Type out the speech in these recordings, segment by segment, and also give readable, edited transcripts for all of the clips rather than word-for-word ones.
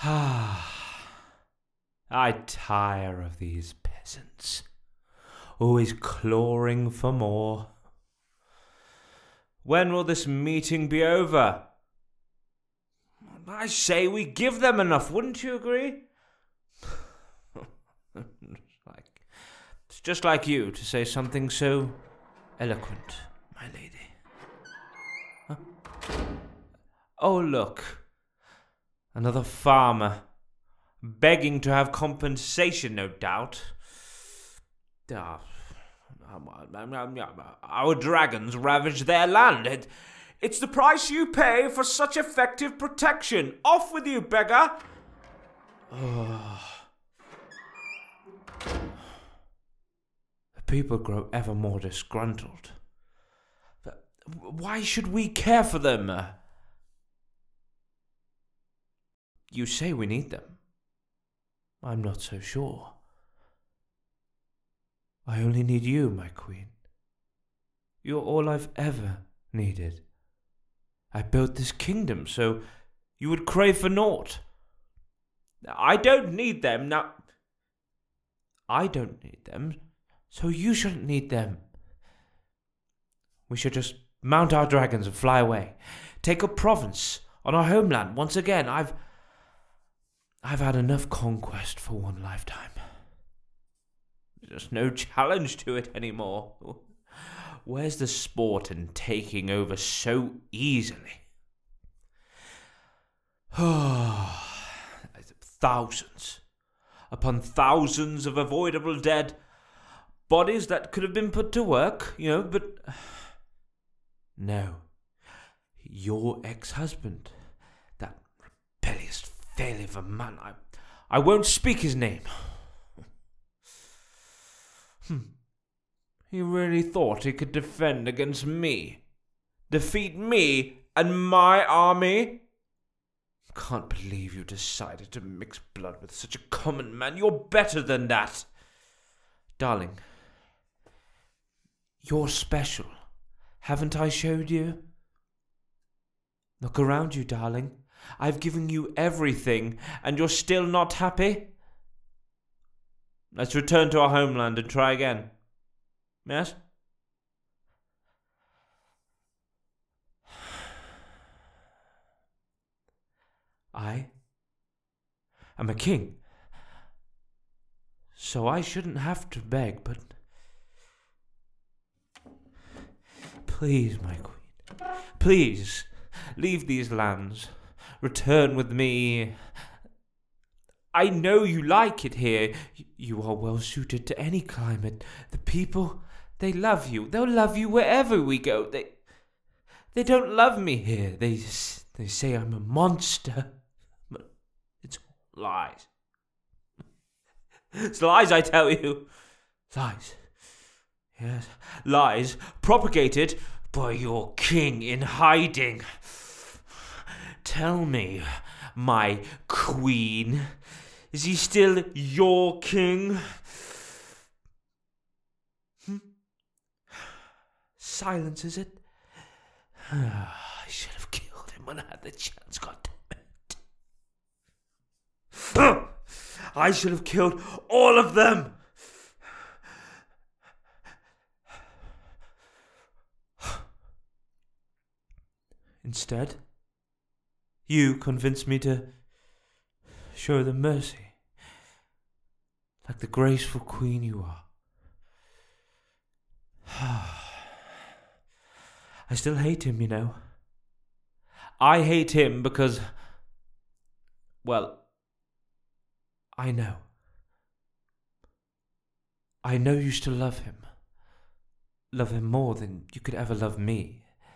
I tire of these peasants, always clawing for more. When will this meeting be over? I say we give them enough, wouldn't you agree? It's just like you to say something so eloquent, my lady. Huh? Oh, look. Another farmer, begging to have compensation, no doubt. Our dragons ravaged their land. It's the price you pay for such effective protection. Off with you, beggar! The people grow ever more disgruntled. But why should we care for them? You say we need them. I'm not so sure. I only need you, my queen. You're all I've ever needed. I built this kingdom so you would crave for naught. I don't need them now. I don't need them, so you shouldn't need them. We should just mount our dragons and fly away. Take a province on our homeland once again. I've had enough conquest for one lifetime. There's no challenge to it anymore. Where's the sport in taking over so easily? Thousands upon thousands of avoidable dead bodies that could have been put to work, but no. Your ex-husband, that rebellious failure of a man, I won't speak his name. He really thought he could defend against me? Defeat me and my army? Can't believe you decided to mix blood with such a common man. You're better than that. Darling, you're special. Haven't I showed you? Look around you, darling. I've given you everything, and you're still not happy? Let's return to our homeland and try again. Yes? I am a king, so I shouldn't have to beg, but please, my queen, please, leave these lands, return with me. I know you like it here. You are well suited to any climate. The people, they love you. They'll love you wherever we go. They don't love me here. They say I'm a monster. But it's lies. It's lies, I tell you. Lies. Yes, lies propagated by your king in hiding. Tell me, my queen, is he still your king? Silence, is it? I should have killed him when I had the chance, goddammit. I should have killed all of them. Instead, you convinced me to show them mercy, like the graceful queen you are. I still hate him, you know. I hate him because, well, I know. I know you still love him. Love him more than you could ever love me.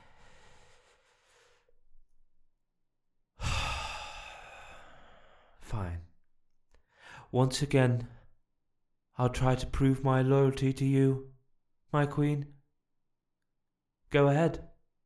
Fine. Once again, I'll try to prove my loyalty to you, my queen. Go ahead.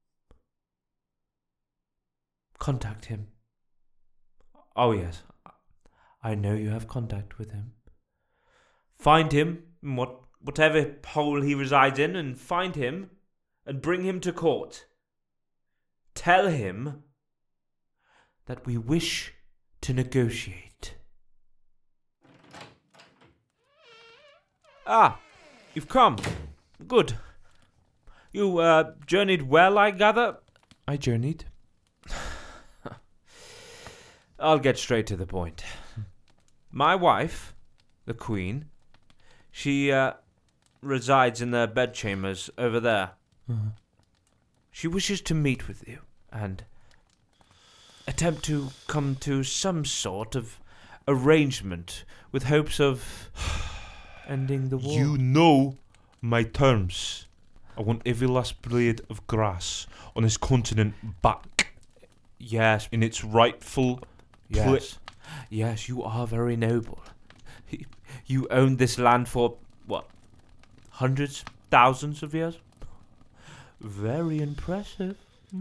Contact him. Oh yes, I know you have contact with him. Find him in whatever hole he resides in, and find him and bring him to court. Tell him that we wish to negotiate. Ah, you've come. Good. You, journeyed well, I gather? I journeyed. I'll get straight to the point. My wife, the Queen, she, resides in the bedchambers over there. Uh-huh. She wishes to meet with you and attempt to come to some sort of arrangement with hopes of ending the war. You know my terms. I want every last blade of grass on this continent back. Yes. In its rightful place. Yes, you are very noble. You owned this land for, what, hundreds, thousands of years? Very impressive.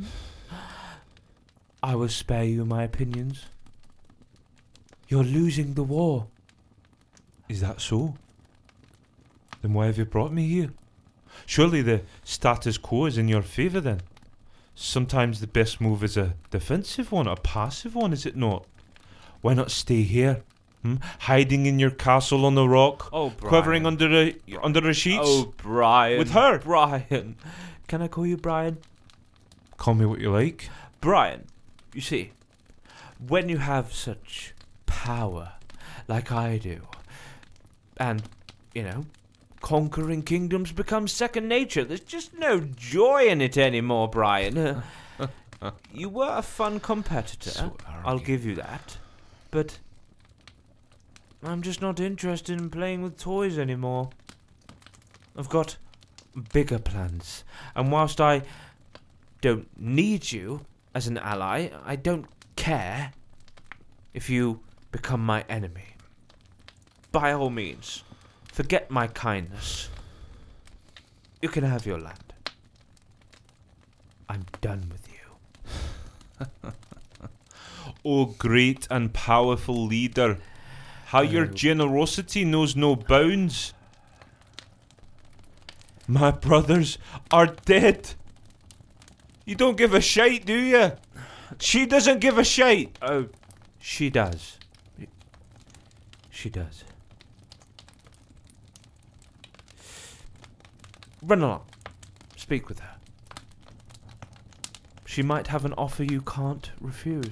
I will spare you my opinions. You're losing the war. Is that so? Then why have you brought me here? Surely the status quo is in your favour then. Sometimes the best move is a defensive one, a passive one, is it not? Why not stay here? Hiding in your castle on the rock, quivering under the sheets? Oh, Brian. With her? Brian. Can I call you Brian? Call me what you like. Brian, you see, when you have such power like I do, and, conquering kingdoms becomes second nature, there's just no joy in it anymore, Brian. You were a fun competitor, so I'll give you that, but I'm just not interested in playing with toys anymore. I've got bigger plans, and whilst I don't need you as an ally, I don't care if you become my enemy. By all means, forget my kindness. You can have your land. I'm done with you. O great and powerful leader, how your generosity knows no bounds. My brothers are dead. You don't give a shite, do you? She doesn't give a shite. Oh, she does. She does. Run along. Speak with her. She might have an offer you can't refuse.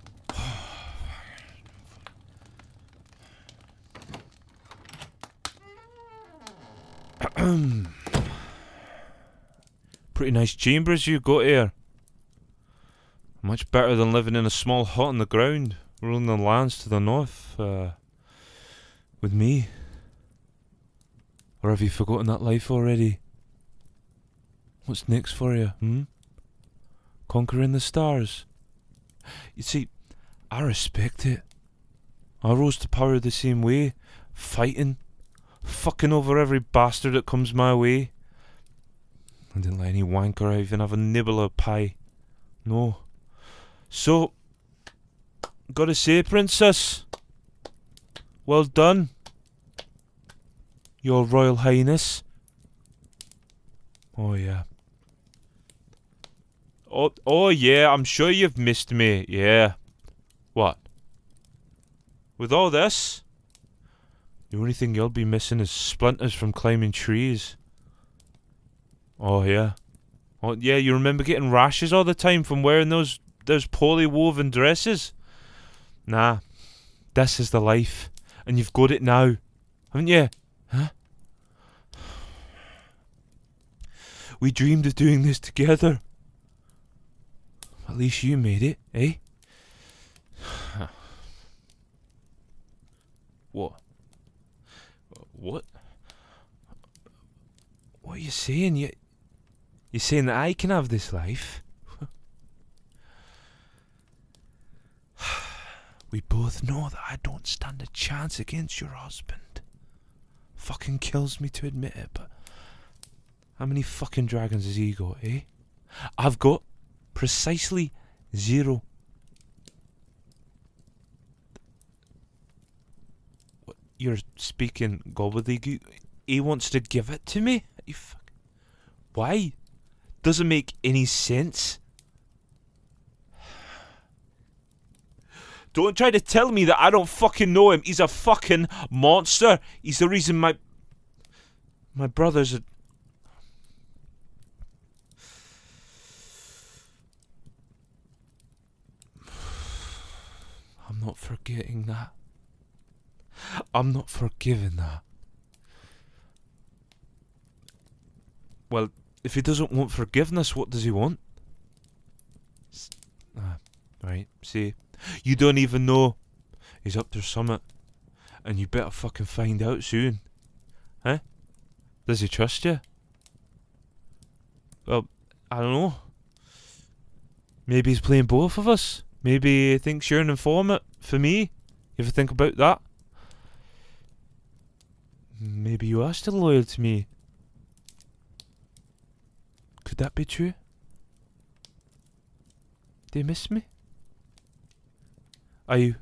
Pretty nice chambers you got here. Much better than living in a small hut on the ground, ruling the lands to the north, with me. Or have you forgotten that life already? What's next for you, Conquering the stars? You see, I respect it. I rose to power the same way, fighting, fucking over every bastard that comes my way. I didn't let any wanker even have a nibble of pie. No. So, gotta say, Princess, well done, Your Royal Highness. Oh yeah. Oh yeah, I'm sure you've missed me, yeah. What? With all this? The only thing you'll be missing is splinters from climbing trees. Oh yeah. Oh yeah, you remember getting rashes all the time from wearing those poorly woven dresses? Nah. This is the life. And you've got it now. Haven't you? Huh? We dreamed of doing this together. At least you made it, eh? What? What? What are you saying? You're saying that I can have this life? We both know that I don't stand a chance against your husband. Fucking kills me to admit it, but how many fucking dragons has he got, eh? I've got precisely 0. What, you're speaking gobbledygook? He wants to give it to me? Why? Doesn't make any sense. Don't try to tell me that I don't fucking know him. He's a fucking monster. He's the reason my brothers are... I'm not forgetting that. I'm not forgiving that. Well, if he doesn't want forgiveness, what does he want? Right, see, you don't even know he's up to summit, and you better fucking find out soon. Huh? Does he trust you? Well, I don't know. Maybe he's playing both of us. Maybe he thinks you're an informant for me. You ever think about that? Maybe you are still loyal to me. Could that be true? Do you miss me? Are you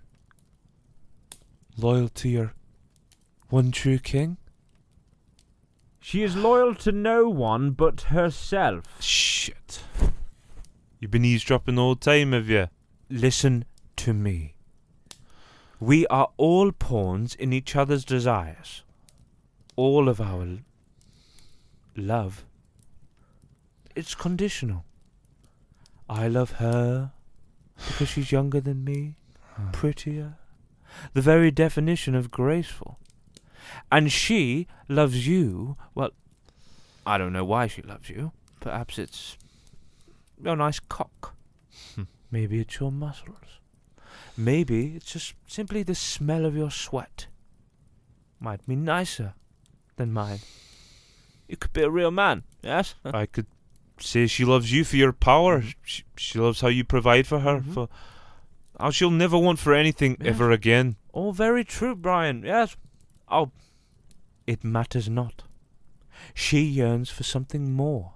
loyal to your one true king? She is loyal to no one but herself. Shit. You've been eavesdropping the whole time, have you? Listen to me. We are all pawns in each other's desires. All of our love, it's conditional. I love her because she's younger than me, prettier, the very definition of graceful. And she loves you, well, I don't know why she loves you. Perhaps it's your nice cock. Maybe it's your muscles. Maybe it's just simply the smell of your sweat. Might be nicer than mine. You could be a real man, yes? I could say she loves you for your power. She loves how you provide for her. For how she'll never want for anything ever again. All very true, Brian, yes. Oh, it matters not. She yearns for something more.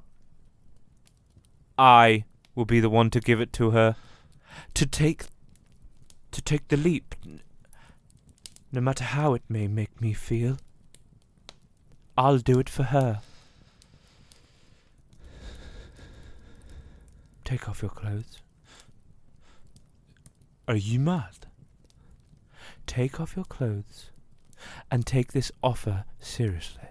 I will be the one to give it to her. To take the leap, no matter how it may make me feel. I'll do it for her. Take off your clothes. Are you mad? Take off your clothes and take this offer seriously.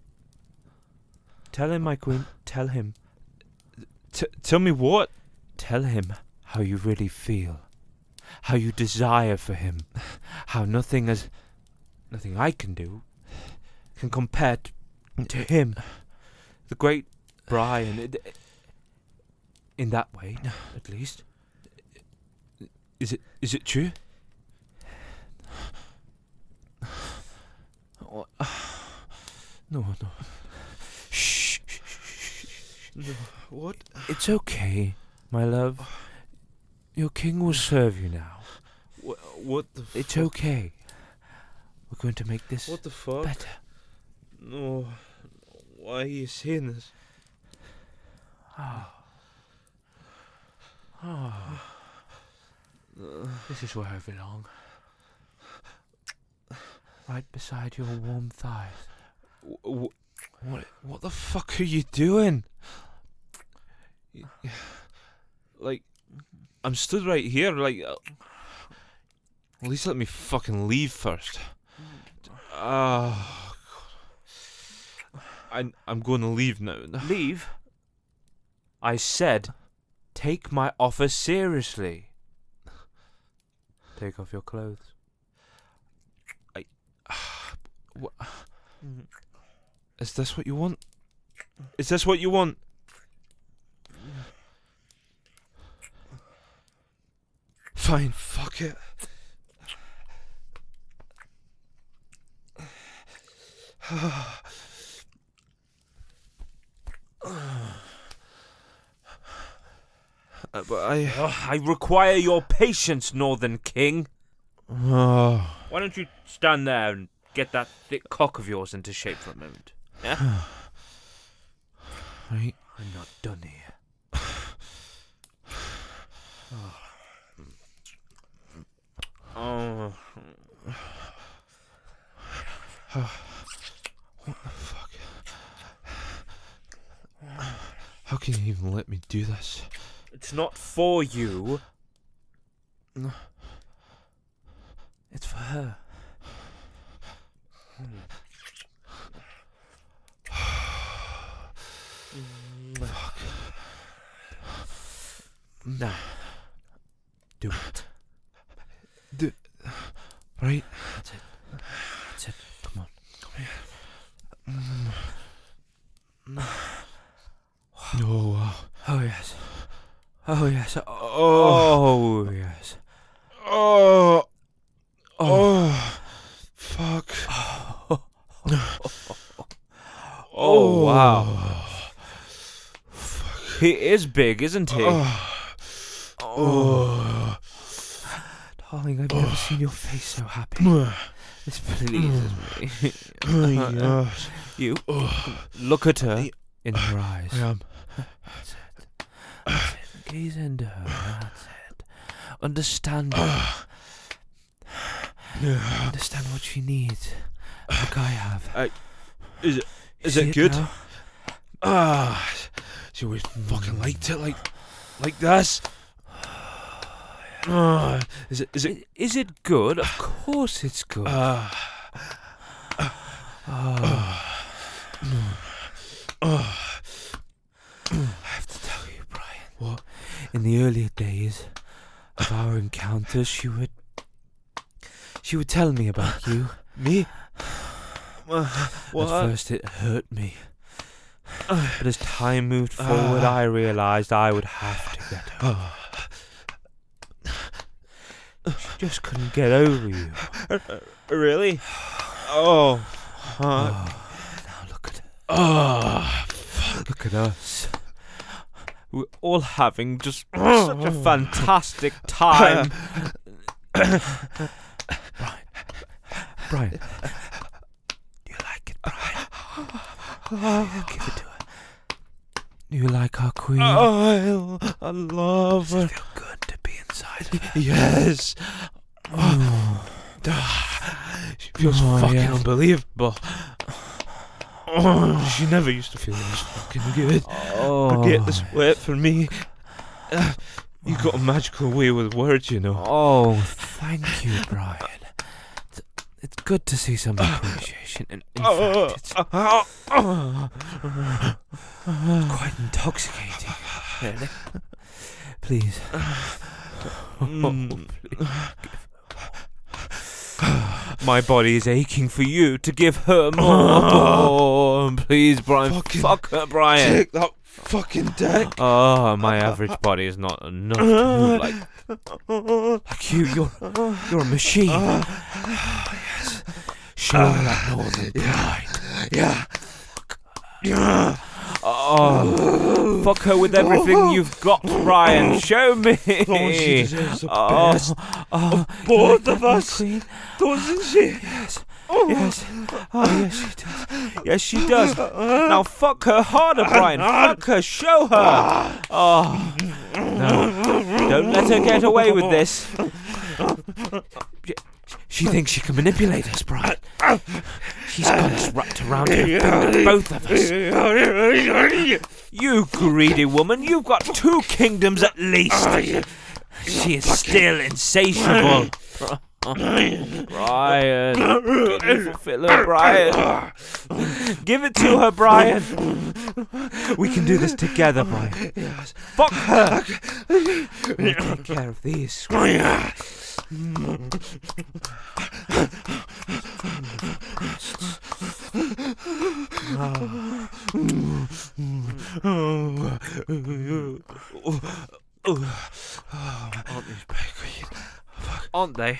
Tell him, my queen, tell him. Tell me what? Tell him how you really feel. How you desire for him. How nothing I can do can compare to him. The great Brian. In that way, at least. Is it true? No. Shh. No. What? It's okay, my love. Your king will serve you now. What the fuck? It's okay. We're going to make this What the fuck? better. No. Why are you saying this? This is where I belong. Right beside your warm thighs. What the fuck are you doing? Like, I'm stood right here, like... at least let me fucking leave first. I'm going to leave now. Leave? I said, take my offer seriously. Take off your clothes. What? Is this what you want? Is this what you want? Fine, fuck it. But I require your patience, Northern King. Why don't you stand there and get that thick cock of yours into shape for a moment? Yeah? Right. I'm not done here. What the fuck? How can you even let me do this? It's not for you. It's for her. Fuck. Now, do it. Right? That's it. That's it. Come on. Come here. Oh, wow. Oh, yes. Oh, yes. Oh. Oh, yes. Oh. Oh. Fuck. Oh, wow. He is big, isn't he? Oh. Darling, I've never seen your face so happy. This pleases me. You look at her in her eyes. I am. That's it. That's it. Gaze into her. That's it. Understand her. Understand what she needs. Like I have. Is See it good? now? She always fucking liked it like this. Is it? Is it good? Of course it's good. I have to tell you, Brian. What? In the earlier days of our encounters, she would tell me about you. Me? At first it hurt me. But as time moved forward, I realised I would have to get her. She just couldn't get over you. Really? Oh. Now look at her. Look at us. We're all having just such a fantastic time. Brian. Do you like it, Brian? Give it to her. Do you like our queen? I love Does her. it feel good to be inside of her? Yes. She feels fucking yes. unbelievable. She never used to feel this fucking good. Oh. Forget the sweat for me. You got a magical way with words, you know. Oh, thank you, Brian. It's good to see some appreciation. In fact, it's quite intoxicating. Really. Please. My body is aching for you to give her more. Please, Brian. Fucking Fuck her, Brian. Take that fucking dick. Oh, my average body is not enough to move like you. You're a machine. Yes. Show her that northern pride. Yeah. Oh, fuck her with everything you've got, Brian. Show me. Oh, she deserves the best of both of us, Queen. doesn't she? Yes. Yes. Oh, yes, she does. Yes, she does. Now fuck her harder, Brian. Fuck her. Show her. Oh. No. Don't let her get away with this. She thinks she can manipulate us, Brian. She's got us wrapped around her finger, both of us. You greedy woman. You've got 2 kingdoms at least. She is still insatiable. Brian, can you fulfill her, Brian? Give it to her, Brian. We can do this together, Brian. Yes. Fuck her. We'll take care of these. Aren't these big, aren't they?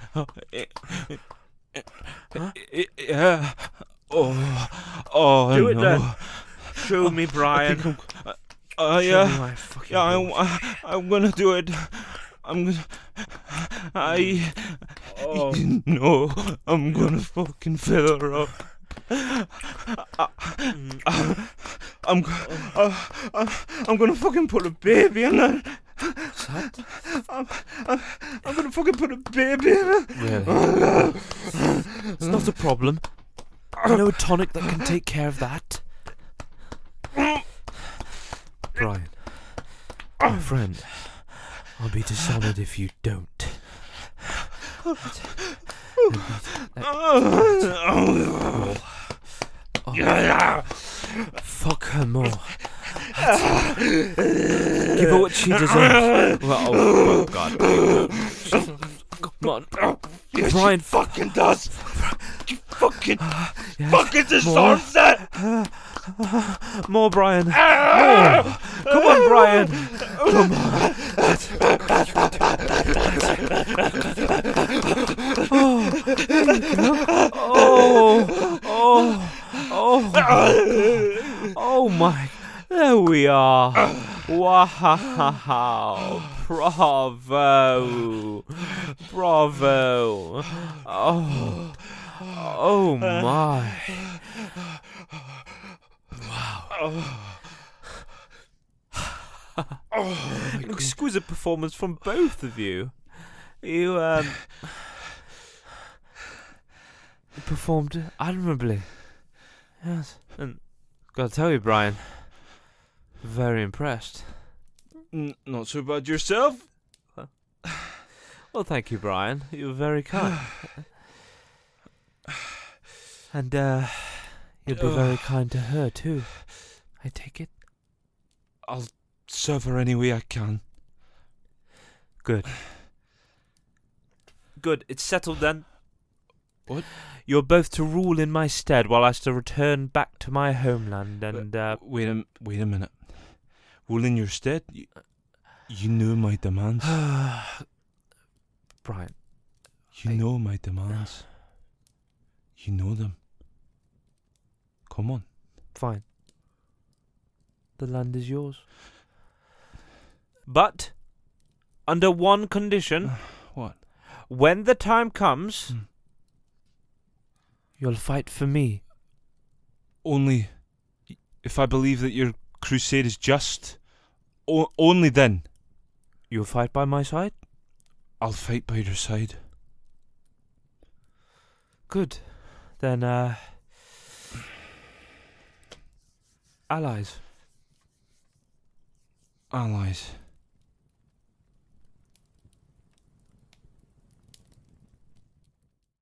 Yeah. Oh, Do it no. then. Show me, I Brian. think Show me yeah. my fucking Yeah, bullshit. I'm gonna do it. I'm gonna. Oh. No, I'm gonna fucking fill her up. I'm gonna fucking put a baby in her. I'm gonna fucking put a baby in her. Really? It's not a problem. I know a tonic that can take care of that. Brian, my friend, I'll be dishonoured if you don't. Fuck her more. Give her what she deserves. Oh God. Come on. Brian fucking does. You fucking yes. fucking deserves it. More, Brian. More. Come on, Brian. Come on. Oh my. There we are. Wow. Bravo. Bravo. Oh my. An exquisite performance from both of you. You performed admirably. Yes, and gotta tell you, Brian, very impressed. Not so bad yourself. Well, thank you, Brian. You were very kind. And you'll be very kind to her too. I take it. I'll serve her any way I can. Good. Good. It's settled then. What? You're both to rule in my stead, while I is to return back to my homeland. And wait a minute. Rule in your stead? You know my demands. Brian. You know my demands. You know them. Come on. Fine. The land is yours. But under one condition. What? When the time comes, you'll fight for me. Only if I believe that your crusade is just. Only then. You'll fight by my side? I'll fight by your side. Good. Then, allies. Allies.